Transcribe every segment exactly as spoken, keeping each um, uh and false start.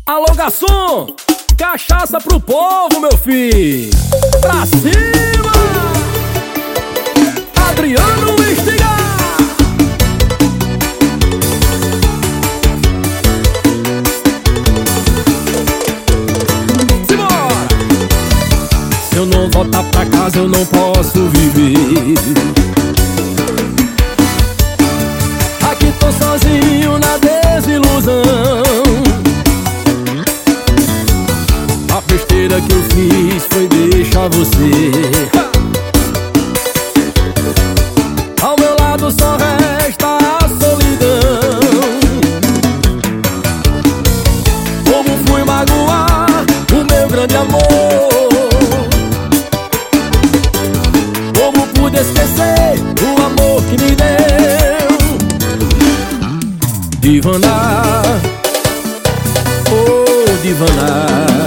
Alô, garçom, cachaça pro povo, meu filho. Pra cima, Adriano Estigar. Simbora! Se eu não voltar pra casa eu não posso viver. Aqui tô sozinho na desilusão. A besteira que eu fiz foi deixar você. Ao meu lado só resta a solidão. Como fui magoar o meu grande amor? Como pude esquecer o amor que me deu? Divanar, oh divanar,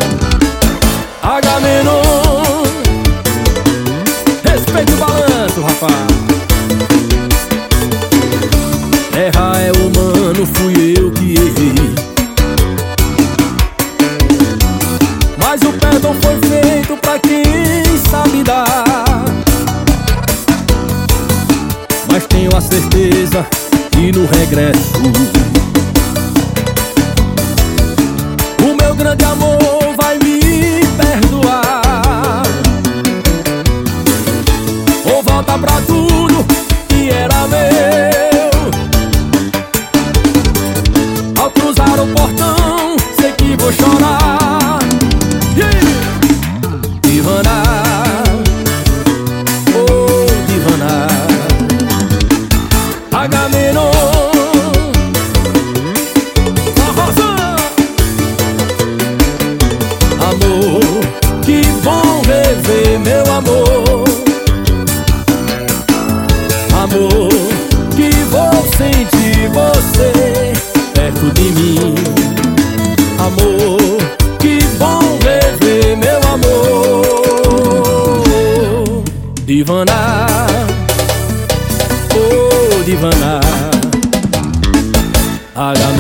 Agamenon, respeite o balanço, rapaz. Errar é humano, fui eu que errei, mas o perdão foi feito pra quem sabe dar. Mas tenho a certeza que no regresso o meu grande amor vai me perdoar. Ou volta pra tudo que era meu. Ao cruzar o portão sei que vou chorar. Divanar, oh divanar, Agamenon, amor, que bom rever meu amor. Amor, que vou sentir você perto de mim. Amor, que bom rever meu amor. Divanar, oh divanar, Agamenon.